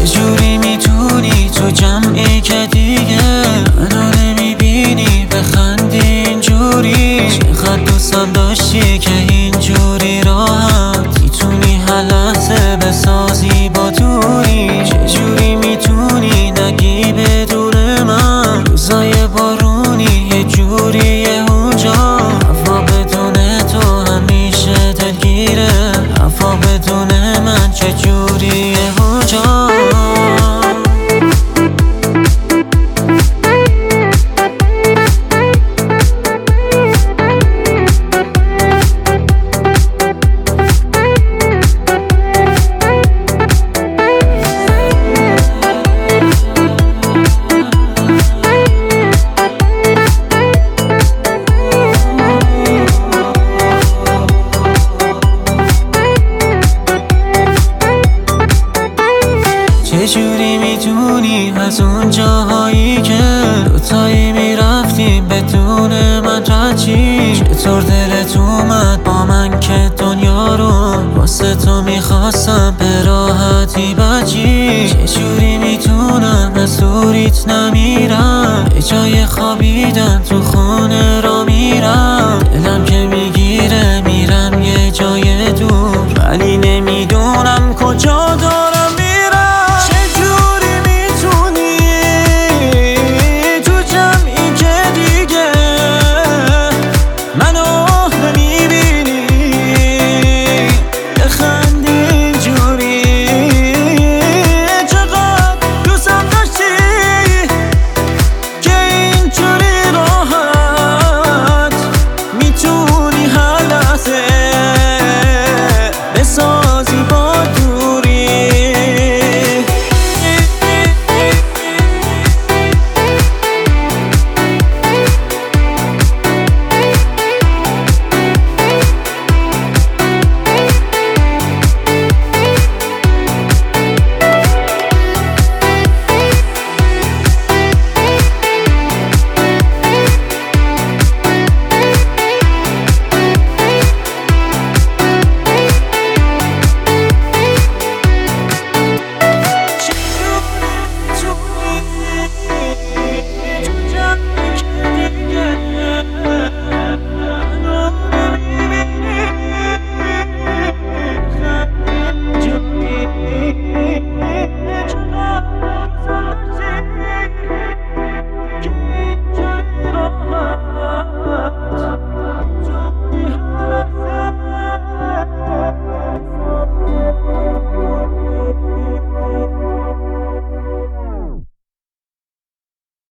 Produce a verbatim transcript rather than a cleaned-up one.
چجوری میتونی تو جمعی که دیگه منو نمیبینی بخندی اینجوری؟ چقدر دوستم داشتی که اینجوری راحت میتونی هر لحظه بسازی با دوری. چجوری میتونی نگی بدون من روزای بارونی یه جوریه اونجا؟ هوا بدون تو همیشه دلگیره، هوا بدون من چجوریه اونجا؟ چجوری میتونی از اون جاهایی که دوتایی میرفتیم بدون من رچی؟ چطور دلت اومد با من که دنیا رو واسه تو میخواستم به راحت